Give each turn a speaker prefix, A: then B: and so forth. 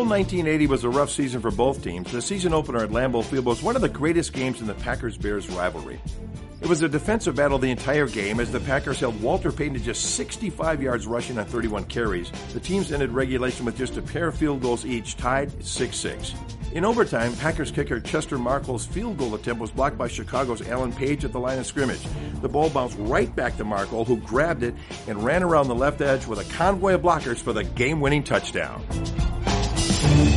A: 1980 was a rough season for both teams, the season opener at Lambeau Field was one of the greatest games in the Packers-Bears rivalry. It was a defensive battle the entire game as the Packers held Walter Payton to just 65 yards rushing on 31 carries. The teams ended regulation with just a pair of field goals each, tied at 6-6. In overtime, Packers kicker Chester Marcole's field goal attempt was blocked by Chicago's Alan Page at the line of scrimmage. The ball bounced right back to Marcole, who grabbed it and ran around the left edge with a convoy of blockers for the game-winning touchdown.